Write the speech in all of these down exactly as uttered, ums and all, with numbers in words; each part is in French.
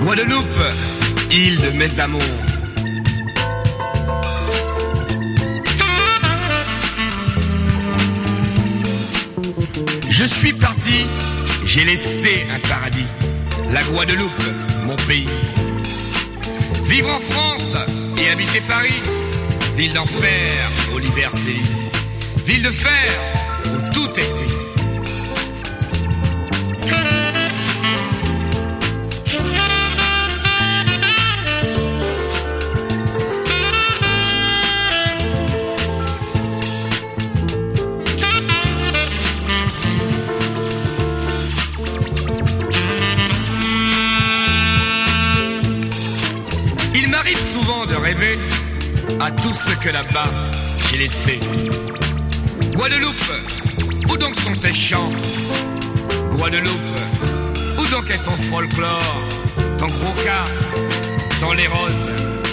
Guadeloupe, île de mes amours. Je suis parti, j'ai laissé un paradis, la Guadeloupe, mon pays. Vivre en France et habiter Paris, ville d'enfer où l'hiver sévit, ville de fer où tout est gris. Il m'arrive souvent de rêver à tout ce que là-bas j'ai laissé. Guadeloupe, où donc sont tes chants? Guadeloupe, où donc est ton folklore, ton croca, ton les roses?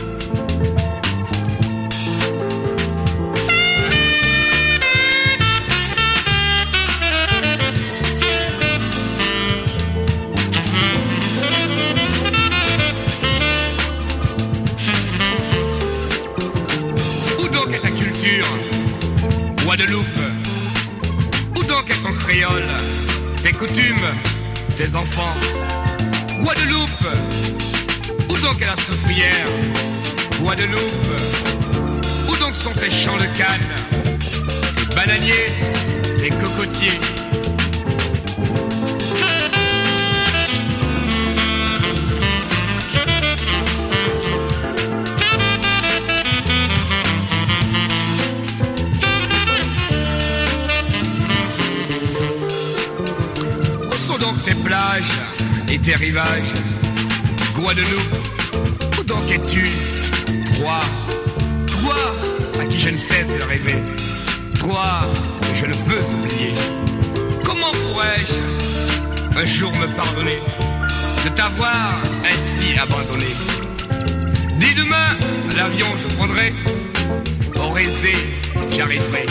Guadeloupe, où donc est ton créole, tes coutumes, tes enfants? Guadeloupe, où donc est la soufrière? Guadeloupe, où donc sont tes champs de canne, tes bananiers, tes cocotiers? Donc tes plages et tes rivages? Guadeloupe, où donc es-tu? Toi, toi à qui je ne cesse de rêver, toi que je ne peux oublier. Comment pourrais-je un jour me pardonner de t'avoir ainsi abandonné? Dès demain, l'avion je prendrai, au Résé j'arriverai.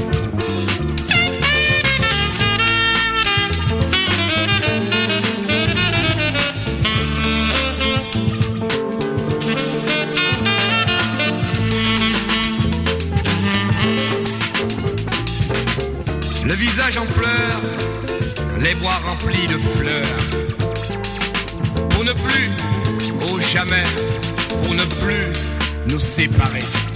Le visage en pleurs, les bras remplis de fleurs. Pour ne plus, oh jamais, pour ne plus nous séparer.